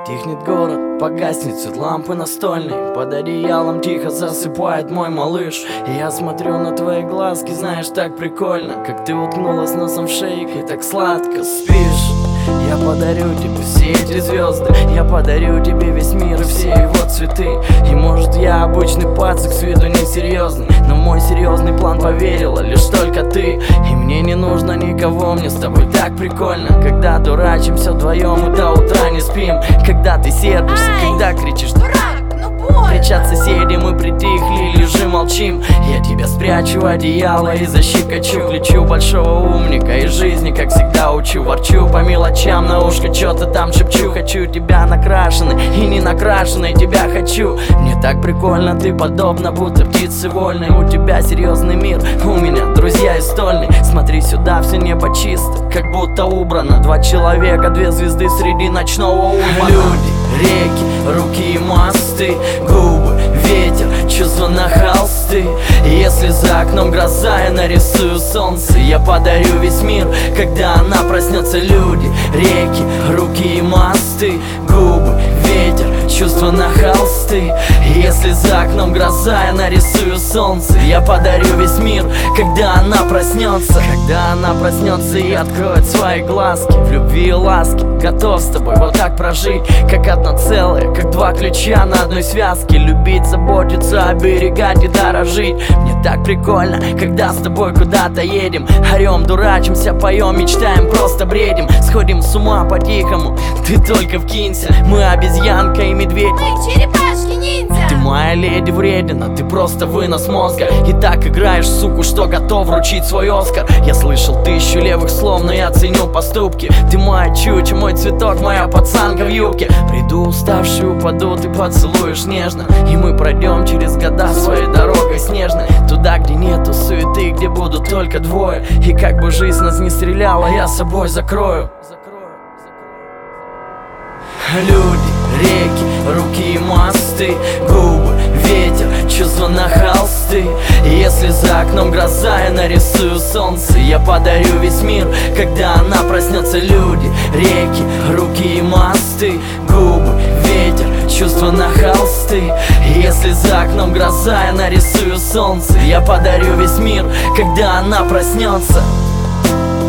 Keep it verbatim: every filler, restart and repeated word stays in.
Тихнет город, погаснет свет лампы настольной. Под одеялом тихо засыпает мой малыш. И я смотрю на твои глазки, знаешь, так прикольно, как ты уткнулась носом в шейк и так сладко спишь. Я подарю тебе все эти звезды, я подарю тебе весь мир и все его цветы. И может я обычный пацак, с виду несерьезный, но в мой серьезный план поверила лишь только ты. И мне не нужно никого, мне с тобой так прикольно, когда дурачимся вдвоем и до утра не спим. Когда ты сердишься, Ай, когда кричишь дурак, ну больно. Кричат соседи, мы притихли, лежим, молчим. Я тебя спрячу в одеяло и защекочу. Кричу большого умника из жизни, как всегда учу. Ворчу по мелочам на ушко, чё-то там шепчу. Хочу тебя накрашенной и не накрашенной, тебя хочу. Мне так прикольно, ты подобна будто птице вольной. У тебя серьезный мир, у меня друзья из стольной. Смотри сюда, все небо чисто, как будто убрано. Два человека, две звезды среди ночного урбана. Люди, реки, руки и мосты, губы, ветер, чувства на холсты. Если за окном гроза, я нарисую солнце. Я подарю весь мир, когда она проснется. Люди, реки, руки и мосты, губы, ветер, чувства на холсты. Если за окном гроза, я нарисую солнце. Я подарю весь мир, когда она проснется. Когда она проснется и откроет свои глазки, в любви и ласке готов с тобой вот так прожить, как одно целое, как два ключа на одной связке. Любить, заботиться, оберегать и дорожить. Мне так прикольно, когда с тобой куда-то едем. Орем, дурачимся, поем, мечтаем, просто бредим. Сходим с ума по-тихому, ты только вкинься. Мы обезьянка и медведь, Мы черепашки-ниндзя. ты моя леди вредина, ты просто вынос мозга. И так играешь, суку, что готов вручить свой Оскар. Я слышал тысячу левых слов, но я ценю поступки. Ты моя чуча, мой цветок, моя пацанка в юбке. Приду уставший, упаду, ты поцелуешь нежно. И мы пройдем через года своей дорогой снежной, туда, где нету суеты, где будут только двое. И как бы жизнь нас не стреляла, я собой закрою. Люди, реки, руки и мосты, губы, ветер, чувства на холсты. Если за окном гроза, я нарисую солнце. Я подарю весь мир, когда она проснется. Люди, реки, руки и мосты, губы, ветер, чувства на холсты. Если за окном гроза, я нарисую солнце. Я подарю весь мир, когда она проснется.